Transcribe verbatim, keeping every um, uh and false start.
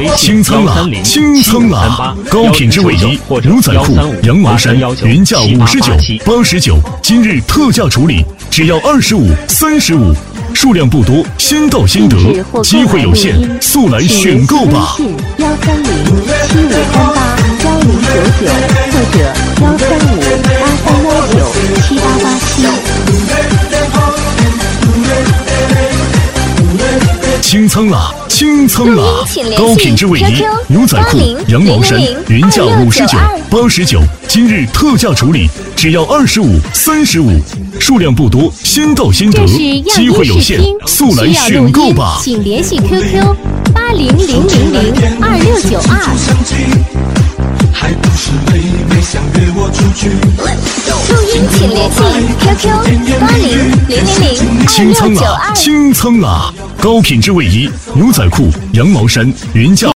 清仓了，清仓了！高品质卫衣、牛仔裤、羊毛衫，原价五十九、八十九，今日特价处理，只要二十五、三十五，数量不多，先到先得，机会有限，速来选购吧！ 幺三零七五三八幺零九九或者幺三五八三幺九七八八七。 清仓了，清仓了！高品质卫衣、牛仔裤、羊毛衫，原价五十九、八十九，今日特价处理，只要二十五、三十五，数量不多，先到先得，机会有限，速来选购吧！ 请联系 Q Q 八零零零零二六九二。 还不是妹妹想约我出去。 录音请联系 Q Q 八零零零零二六九二。 清仓了，清仓了！高品质卫衣、牛仔裤、羊毛衫，原价